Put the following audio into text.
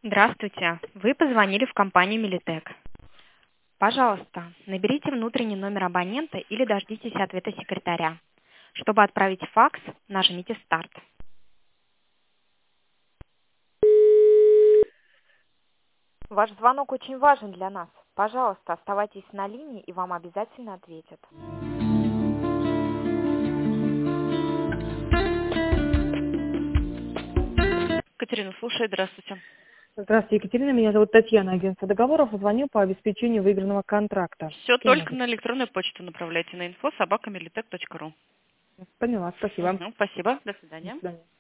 Здравствуйте. Вы позвонили в компанию Милитек. Пожалуйста, наберите внутренний номер абонента или дождитесь ответа секретаря. Чтобы отправить факс, нажмите «Старт». Ваш звонок очень важен для нас. Пожалуйста, оставайтесь на линии, и вам обязательно ответят. Катерина, слушай, здравствуйте. Здравствуйте, Екатерина. Меня зовут Татьяна, агентство договоров. Звоню по обеспечению выигранного контракта. Все Кем только могу? на электронную почту направляйте на info@militech.ru. Поняла, спасибо. Спасибо, до До свидания. свидания.